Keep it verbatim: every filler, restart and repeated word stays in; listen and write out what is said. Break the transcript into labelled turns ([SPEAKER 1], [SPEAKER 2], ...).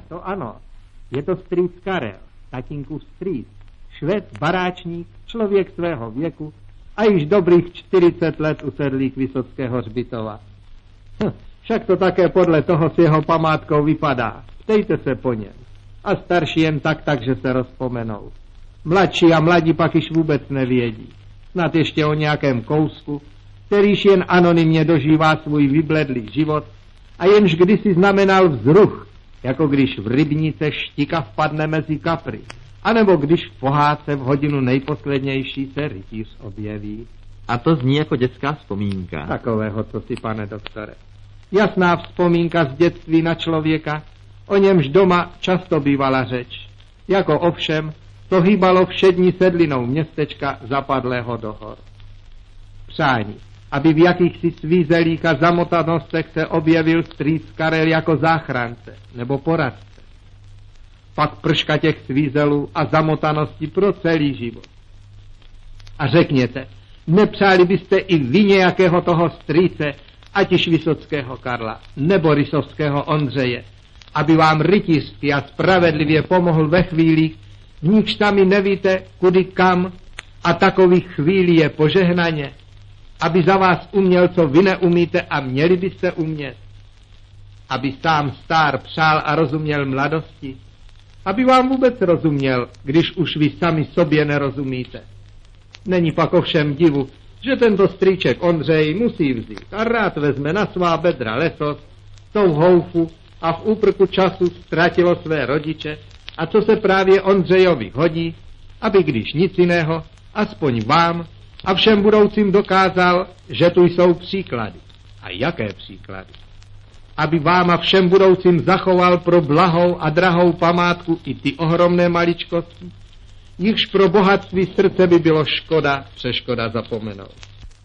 [SPEAKER 1] to ano. Je to strýc Karel, tatínkův strýc, švec, baráčník, člověk svého věku a již dobrých čtyřicet let usedlý k Vysockého hřbitova. Hm, však to také podle toho s jeho památkou vypadá. Ptejte se po něm. A starší jen tak, tak, že se rozpomenou. Mladší a mladí pak již vůbec nevědí. Snad ještě o nějakém kousku, kterýž jen anonymně dožívá svůj vybledlý život a jenž kdysi znamenal vzruch, jako když v rybníce štika vpadne mezi kapry, anebo když v pohádce v hodinu nejposlednější se rytíř objeví.
[SPEAKER 2] A to zní jako dětská vzpomínka.
[SPEAKER 1] Takového, co si, pane doktore. Jasná vzpomínka z dětství na člověka, o němž doma často bývala řeč. Jako ovšem, to hýbalo všední sedlinou městečka zapadlého do hor. Přání, aby v jakýchsi svízelích a zamotanostech se objevil strýc Karel jako záchránce nebo poradce. Pak prška těch svízelů a zamotaností pro celý život. A řekněte, nepřáli byste i vy nějakého toho strýce, ať již Vysockého Karla nebo Rysovského Ondřeje, aby vám rytířsky a spravedlivě pomohl ve chvílích, v nichž sami nevíte, kudy kam, a takových chvílí je požehnaně, aby za vás uměl, co vy neumíte a měli byste umět, aby sám stár přál a rozuměl mladosti, aby vám vůbec rozuměl, když už vy sami sobě nerozumíte. Není pak ovšem divu, že tento strýček Ondřej musí vzít a rád vezme na svá bedra lesos, tou houfu a v úprku času ztratilo své rodiče, a co se právě Ondřejovi hodí, aby když nic jiného, aspoň vám a všem budoucím dokázal, že tu jsou příklady. A jaké příklady? Aby vám a všem budoucím zachoval pro blahou a drahou památku i ty ohromné maličkosti, jichž pro bohatství srdce by bylo škoda, přeškoda zapomenout.